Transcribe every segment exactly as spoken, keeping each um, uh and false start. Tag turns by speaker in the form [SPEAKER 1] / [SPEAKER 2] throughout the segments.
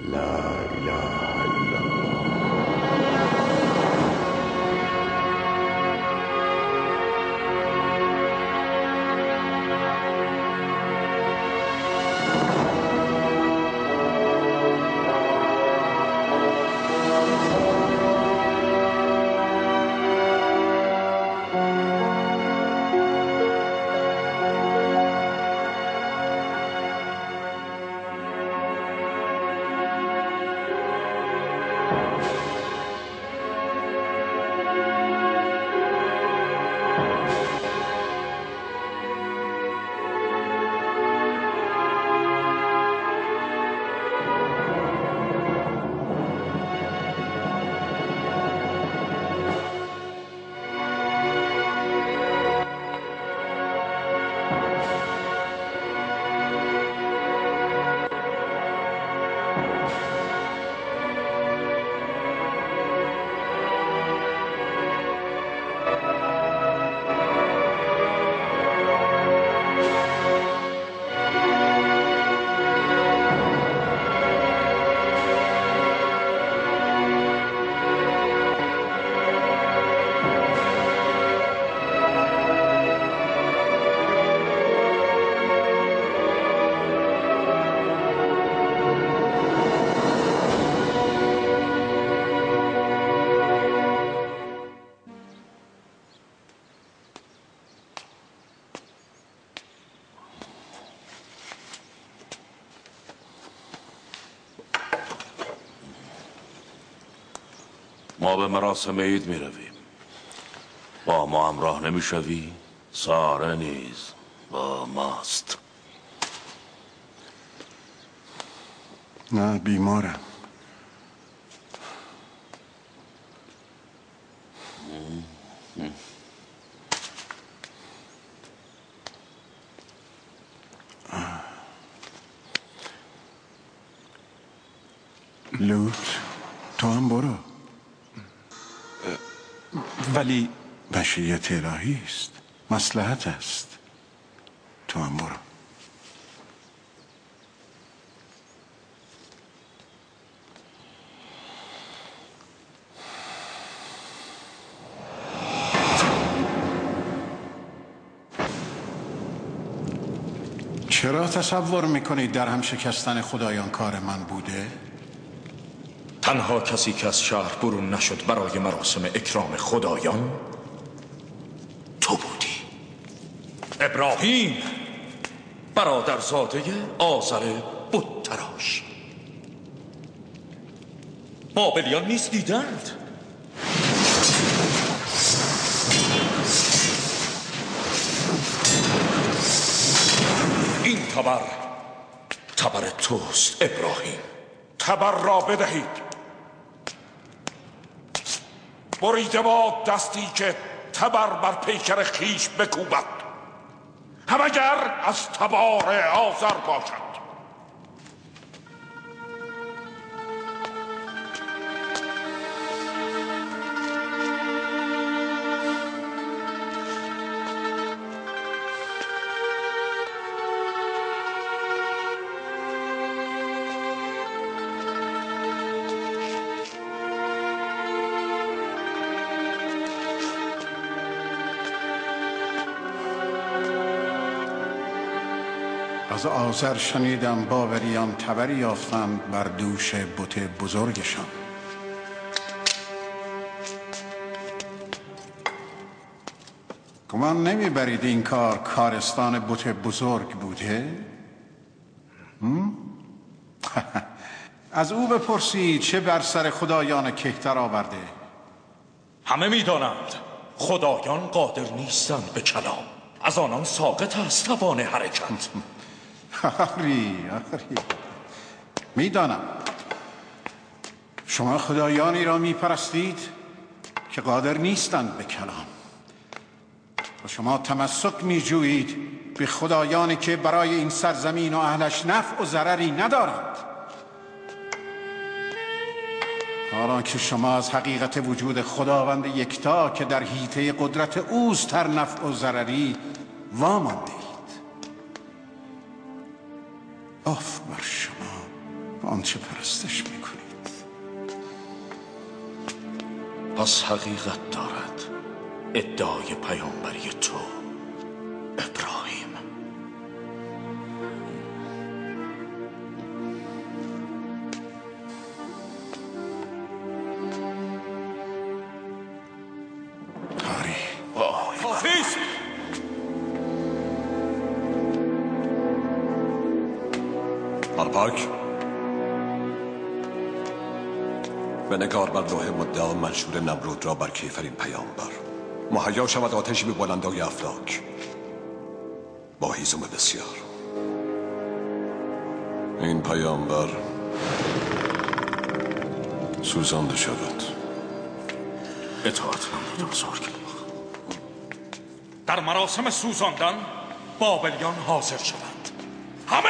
[SPEAKER 1] لا اله الا الله.
[SPEAKER 2] ما به مراسم عید می رویم. با ما همراه نمی شوی؟ ساره نیز با ماست.
[SPEAKER 3] نه، بیمارم. لوت، تو هم برو.
[SPEAKER 4] ولی
[SPEAKER 3] مشیت الهی است، مصلحت است. تو هم برو. چرا تصور میکنید در هم شکستن خدایان کار من بوده؟
[SPEAKER 5] تنها کسی که از شهر برون نشد برای مراسم اکرام خدایان تو بودی. ابراهیم، برادرزاده آزر بت تراش. بابلیان نیز دیدند. این تبر تبر توست ابراهیم. تبر را بدهید. بریده باد دستی که تبر بر پیکر خیش بکوبد، هم اگر از تبار آذر باشد.
[SPEAKER 3] از آذر شنیدم باوریان تبری یافتند بر دوش بت بزرگشان. گمان نمیبرید این کار کارستان بت بزرگ بوده؟ از او بپرسید چه بر سر خدایان کهتر آورده.
[SPEAKER 5] همه میدانند خدایان قادر نیستند به کلام، از آنان ساقط است توان حرکت.
[SPEAKER 3] آری آری میدانم. شما خدایانی را میپرستید که قادر نیستند به کلام و شما تمسک میجویید به خدایانی که برای این سرزمین و اهلش نفع و ضرری ندارند، حالا که شما از حقیقت وجود خداوند یکتا که در حیطه قدرت اوست هر نفع و ضرری وامانده اید. آف بر شما، آنچه پرستش میکنید.
[SPEAKER 2] پس حقیقت دارد ادعای پیامبری تو ابراهیم.
[SPEAKER 3] تاری
[SPEAKER 5] حافظ!
[SPEAKER 4] پاک به نگار بر لوح مدعا منشور نمرود را بر کیفرین پیامبر مهیا شود آتشی به بلندای افلاک با هیزم بسیار. این پیامبر سوزانده شود.
[SPEAKER 2] اطاعت نمود بزرگ.
[SPEAKER 5] در مراسم سوزاندن بابلیان حاضر شوند. همه!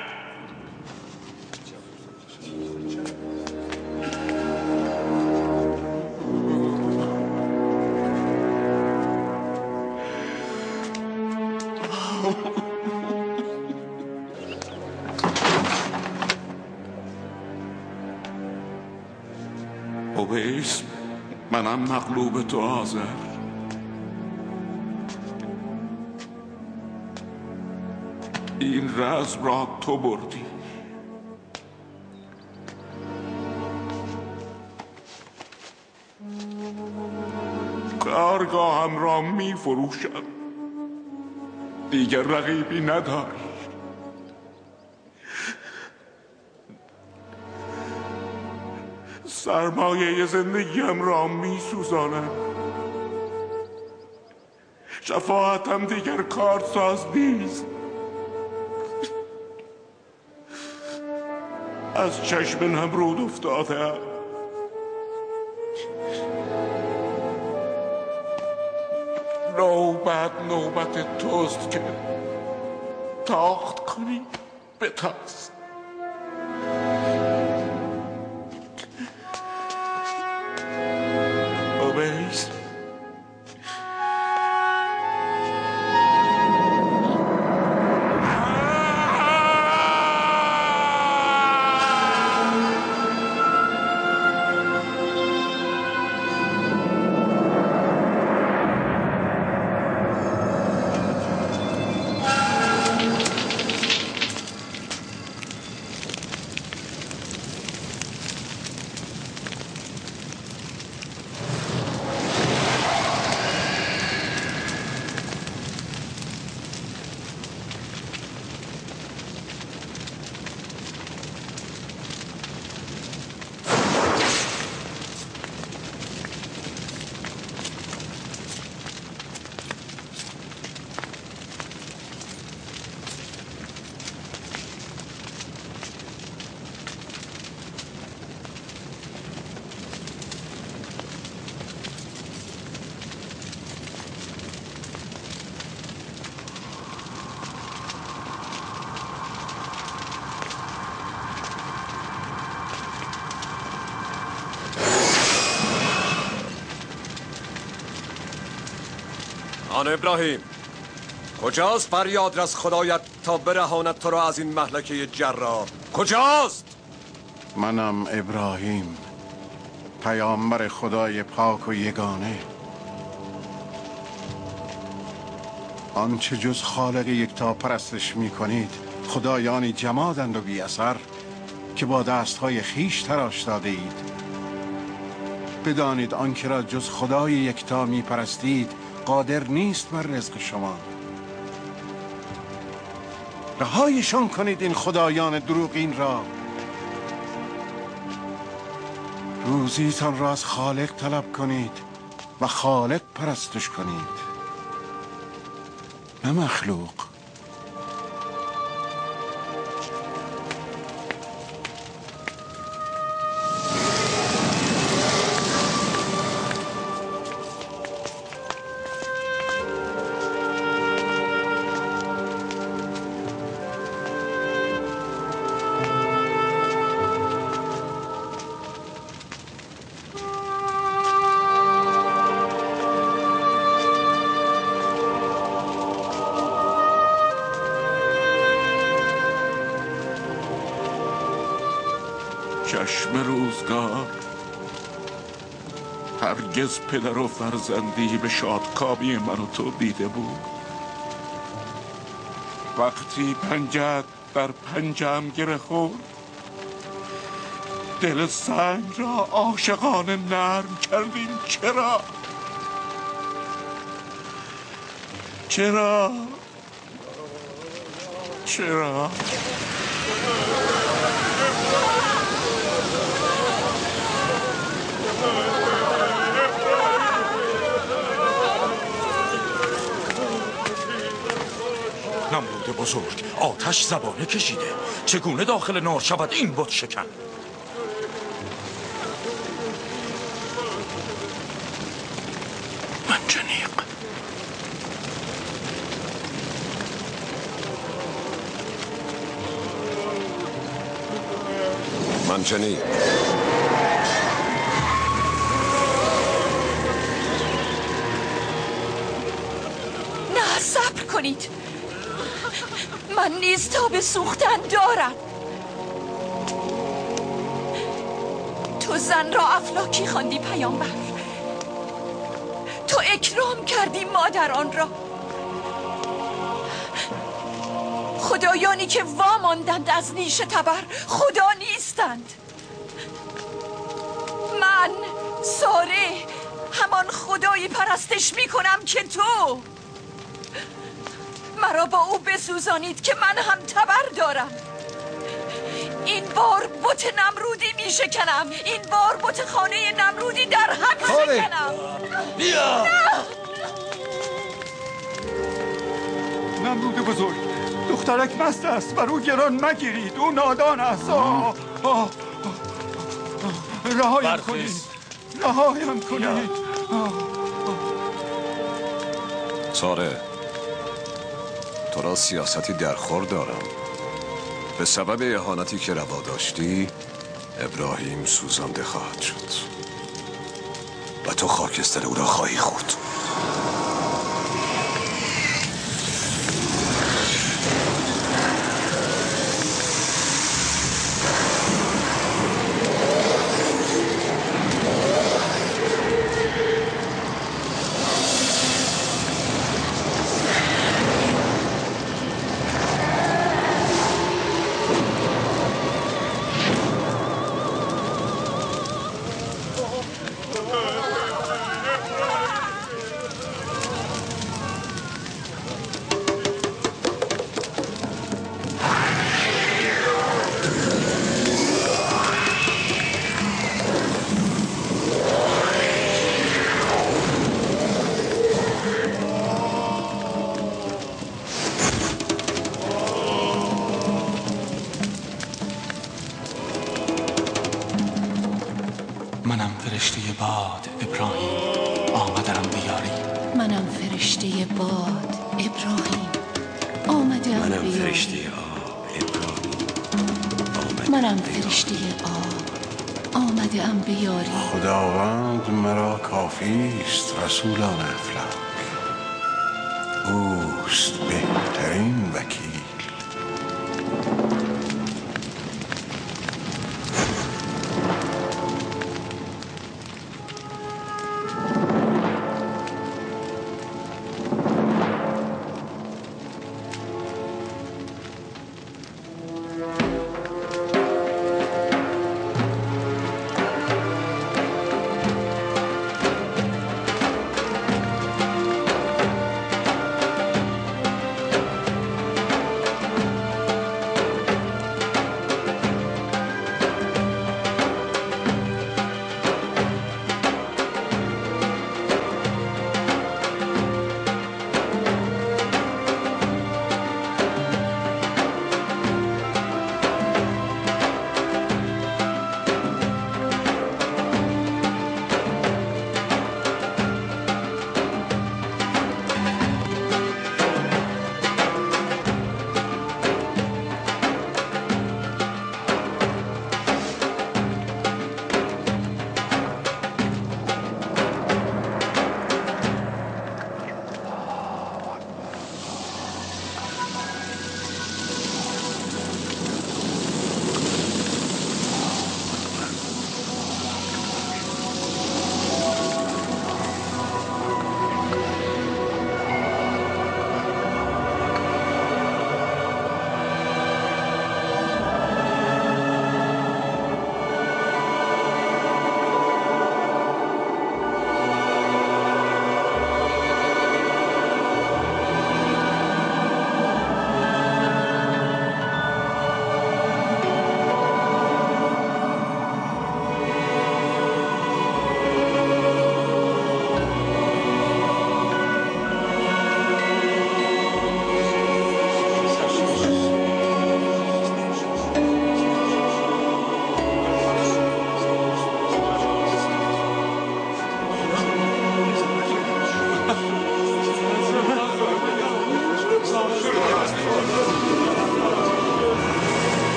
[SPEAKER 5] اویس، منم مغلوب تو حاضر. این رزم را تو بردی. کارگاهم را می فروشم. دیگر رقیبی نداری. سرمایه زندگیم را می سوزانم. شفاعتم دیگر کارساز نیست. از چشم نمرود افتاده. نوبت نوبت توست که تاخت کنی بتاز. اویس،
[SPEAKER 4] آن ابراهیم، کجاست فریاد از خدایت تا برهاند تو را از این مهلکه جرار؟ کجاست؟
[SPEAKER 3] منم ابراهیم، پیامبر خدای پاک و یگانه. آنچه جز خالق یکتا پرستش می کنید خدایانی جمادند و بی اثر که با دستهای خیش تراش داده اید. بدانید آنکه را جز خدای یکتا می پرستید قادر نیست بر رزق شما. رهایشان کنید این خدایان دروغین را. روزیتان را از خالق طلب کنید و خالق پرستش کنید، نه مخلوق.
[SPEAKER 5] چشم روزگار هرگز پدر و فرزندی به شادکامی من و تو دیده بود. وقتی پنجت در پنجم گره خورد، دل سنگ را عاشقانه نرم کردیم. چرا؟ چرا؟ چرا؟
[SPEAKER 6] نمرود بزرگ آتش زبانه کشیده. چگونه داخل نار شود این بت شکن؟
[SPEAKER 5] منجنیق
[SPEAKER 4] منجنیق
[SPEAKER 7] نه، صبر کنید. من نیز تا به سوختن دارم. تو زن را افلاکی خواندی پیامبر، تو اکرام کردی مادران را. خدایانی که واماندند از نیش تبر خدا نیستند. من ساره همان خدایی پرستش می کنم که تو مرا با او بسوزانید که من هم تبر دارم. این بار بت نمرودی می شکنم. این بار بت خانه نمرودی در حق شکنم.
[SPEAKER 6] بیا
[SPEAKER 3] نمرود بزرگ، دخترک مست است، بر او گران مگیرید، او نادان است. آه آه رهایم کنید، رهایم کنید.
[SPEAKER 4] ساره، تو را سیاستی درخور دارم. به سبب اهانتی که روا داشتی ابراهیم سوزانده خواهد شد و تو خاکستر او را خواهی خورد.
[SPEAKER 8] منم فرشته باد ابراهیم، آمدم بیاری.
[SPEAKER 7] منم فرشته باد ابراهیم، آمدم
[SPEAKER 1] منم
[SPEAKER 7] بیاری.
[SPEAKER 1] فرشته آب ابراهیم، آمدم
[SPEAKER 7] منم
[SPEAKER 1] بیاری.
[SPEAKER 7] فرشته آب، آمدم بیاری.
[SPEAKER 3] خداوند مرا کافی است رسولان افلاک، اوست بهترین وکیل.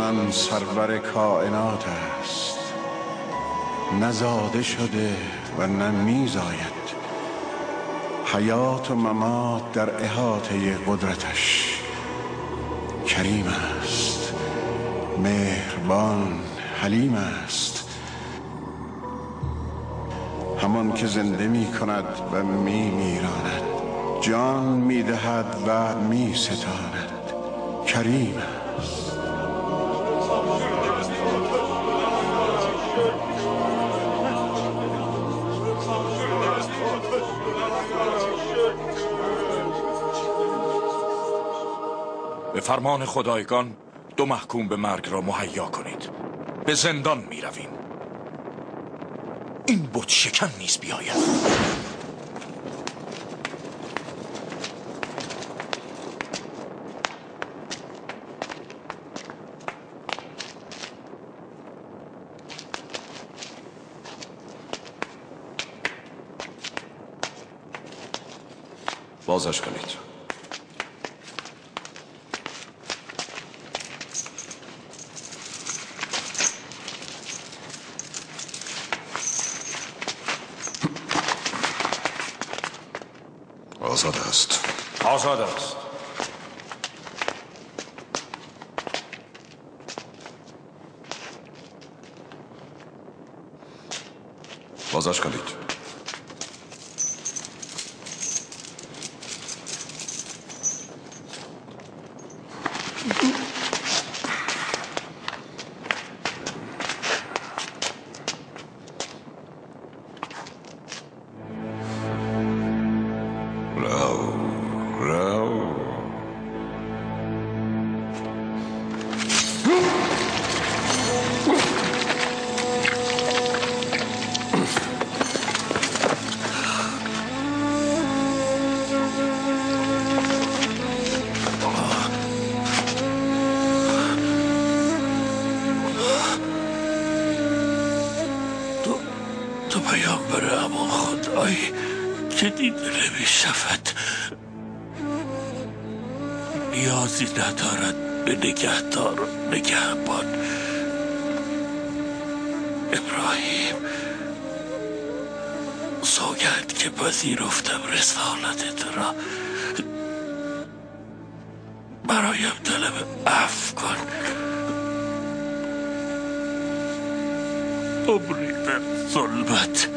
[SPEAKER 3] من سرور کائنات است، نزاده شده و نه میزاید. حیات و ممات در احاطه قدرتش. کریم است، مهربان، حلیم است، همان که زنده می کند و می میراند، جان می دهد و می ستاند. کریم است.
[SPEAKER 6] به فرمان خدایگان دو محکوم به مرگ را مهیا کنید. به زندان می رویم. این بت شکن نیز بیاید.
[SPEAKER 4] بازش کنید. آزاد است.
[SPEAKER 6] آزاد است.
[SPEAKER 4] بازش کنید.
[SPEAKER 2] نیازی ندارد به نگهدار و نگهبان. ابراهیم، سوگند که پذیرفتم رسالت تو را. برایم طلب عفو کن. عمری در ظلمت،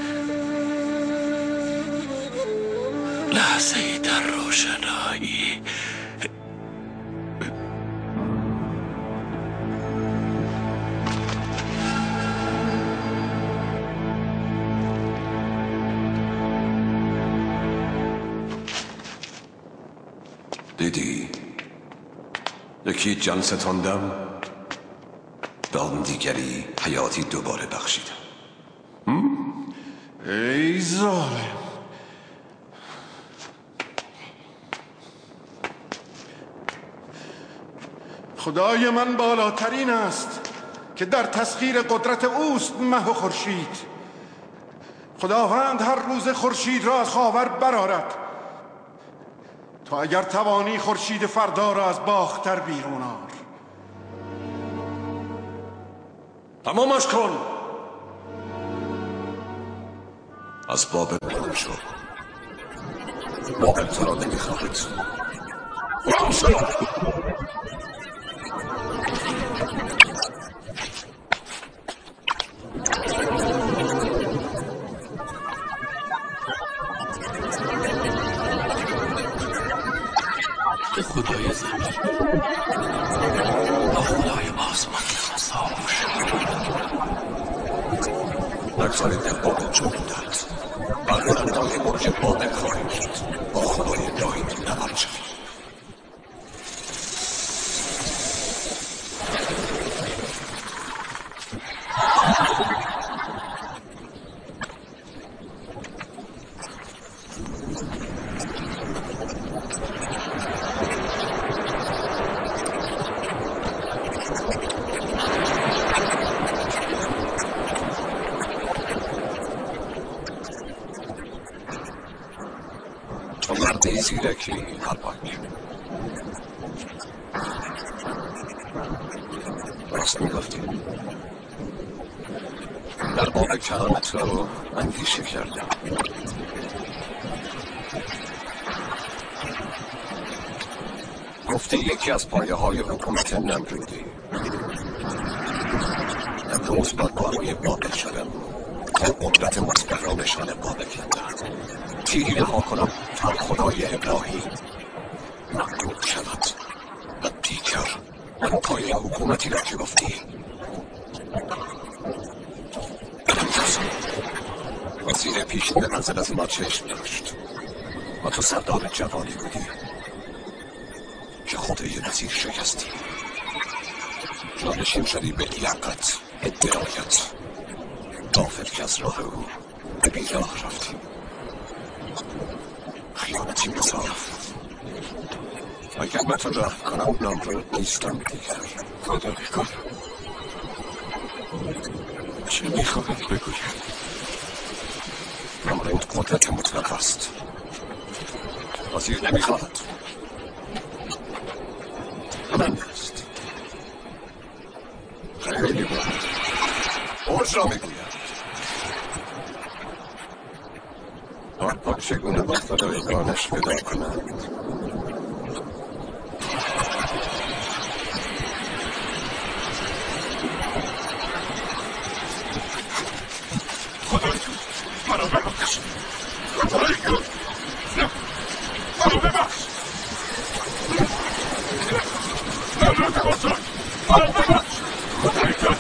[SPEAKER 2] لحظه ای در روشنایی.
[SPEAKER 4] دیدی؟ یکی جان ستاندم، به آن دیگری حیاتی دوباره بخشیدم.
[SPEAKER 3] ای ظالم، خدای من بالاترین است که در تسخیر قدرت اوست مه و خورشید. خداوند هر روز خورشید را از خاور برآرد. تو اگر توانی خورشید فردا را از باختر بیرون آر.
[SPEAKER 4] تمامش کن. از باب برون شو. بابل تو را نمیخواهد.
[SPEAKER 2] خدای زمین با خدای آسمان مساوی شد.
[SPEAKER 4] نگذارید در بابل جا بودند. برای اندای برج بابل خواهیم شد. با خدای دایم نبرد شد. زیرکی هرپاک راست میگفتی. در باب کلامت رو اندیشه کردم. گفته یکی از پایه های حکومت نمرودی امروز با باروی بابل شدم تا قدرت مطبع را نشان بابل کندم. تیری رها کنم تا خدای ابراهیم نمرود شود و دیگر من پایه حکومتی را که گفتی وزیر پیشین به منزل از ما چشم داشت و تو سردار جوانی بودی که خود یه وزیر شکستی. جانشین شدی به لیاقت به درایت. غافل که از راه او به بیراه رفتی. خیانتی مضاعف. اگر به تو رحم کنم نامرود نیستم دیگر. خدا بکن. چه میخواهد بگوید؟ نامرود قدرت مطلق است. وزیر نمیخواهد. من است. خیلی بود. اوز را میگوید. آن پا چگونه با فدایگانش فدا کنند. خدای تو مرا ببخش. خدای تو مرا ببخش. مرا ببخش. مرا ببخش. خدای تو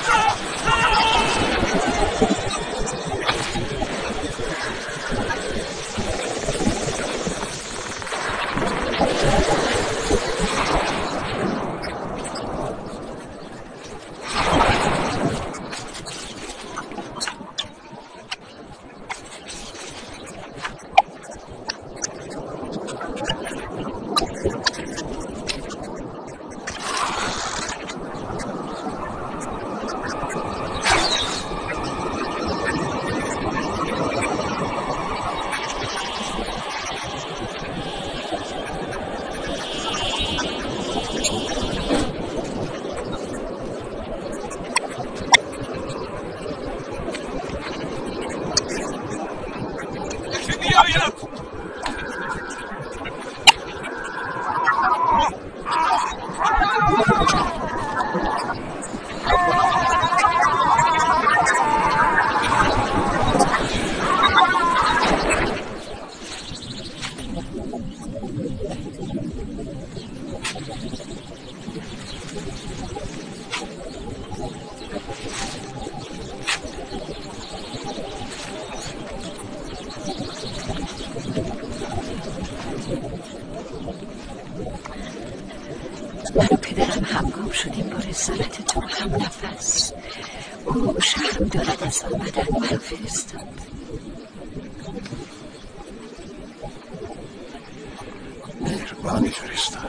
[SPEAKER 4] مهربانی فرستاد.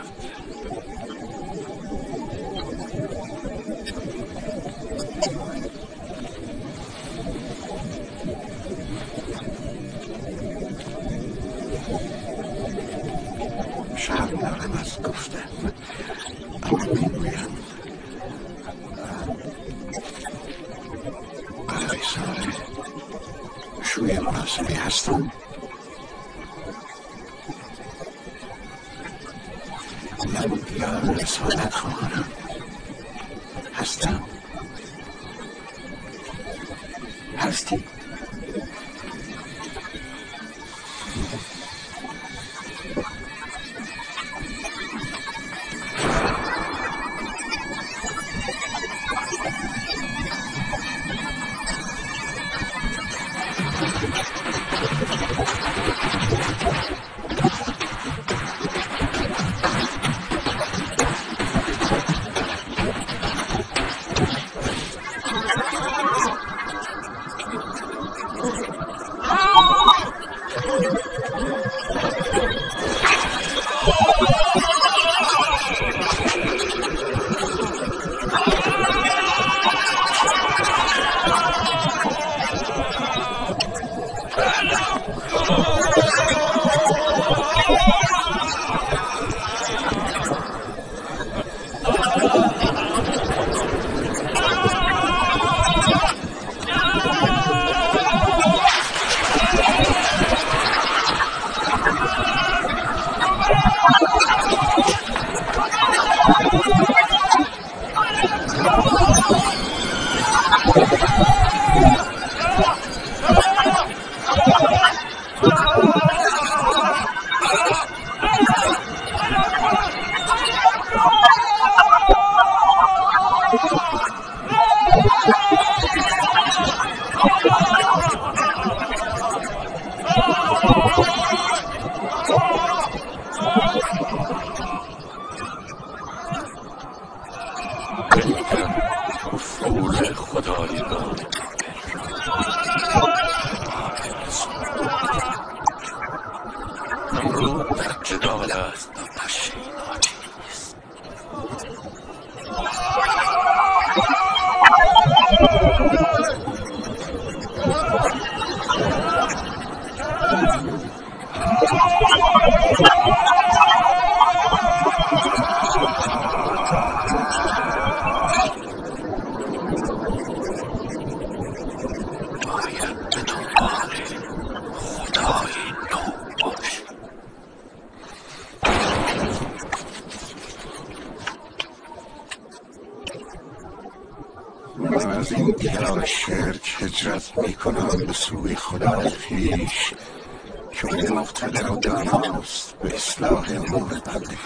[SPEAKER 4] شرم دارم از گفتن اما میگویم قلعه ساره شوی مناسبی هستم. من یار رسالت خواهرم هستم. هستی؟
[SPEAKER 1] جدا به دست پشیمانی نیست. باید به دنبال خدای نو باش.
[SPEAKER 3] من از این دیار شرک هجرت می کنم به سوی خدای خویش که او مقتدر و داناست به اصلاح امور بنده.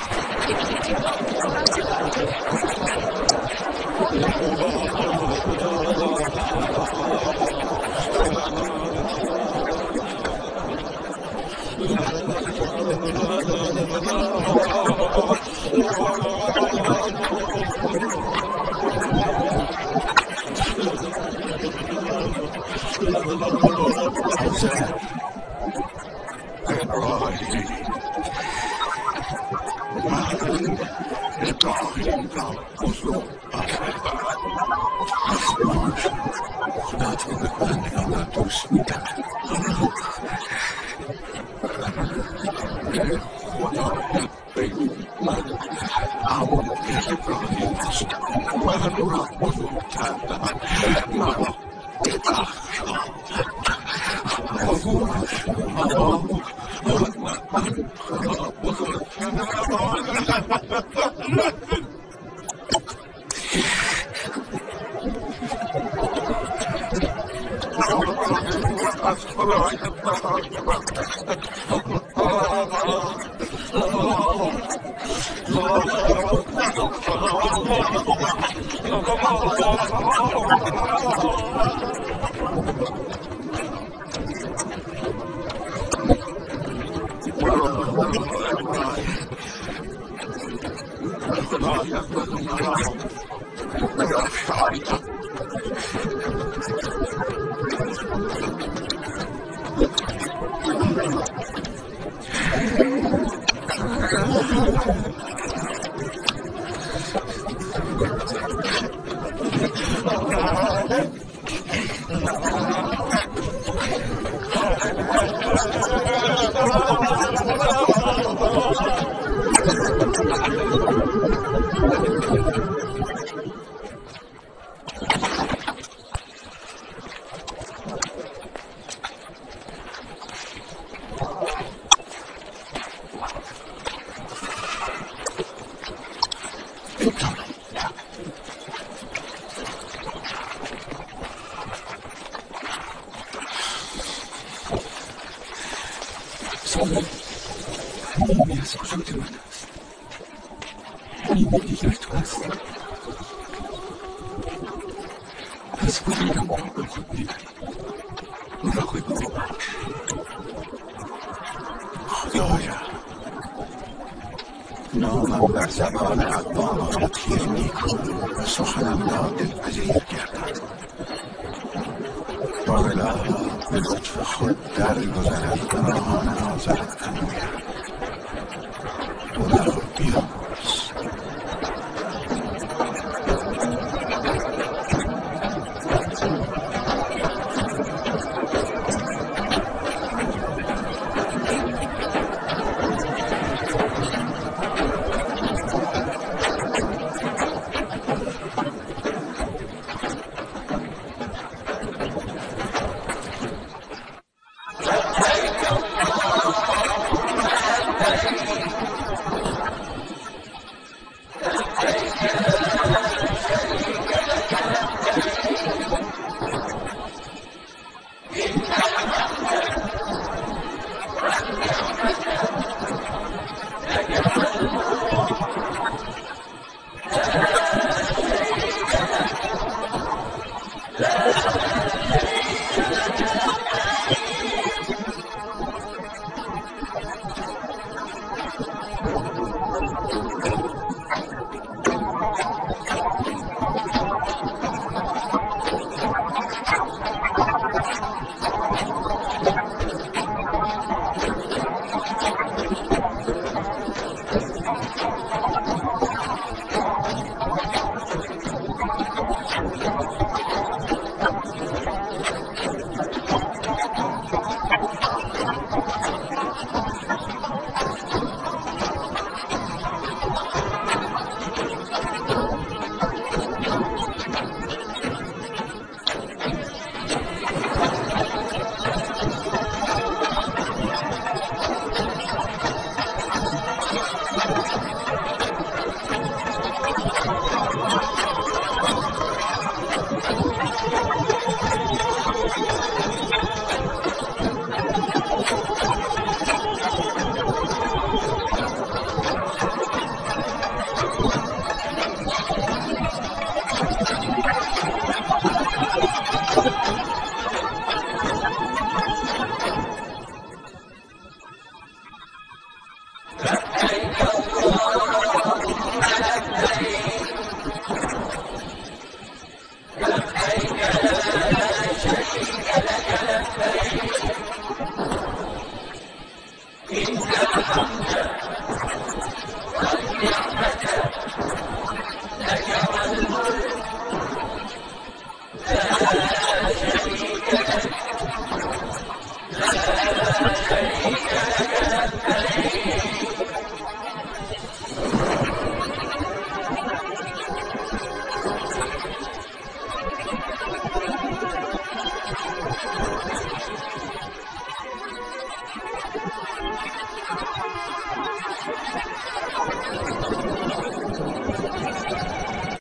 [SPEAKER 3] نامم بر زبان اقوام تیر می کن و سخنم را دلپذیر گردد. با الهی به لطف خود در گذرد گناهان آزرد نماید. خدا بیامرز.
[SPEAKER 1] ها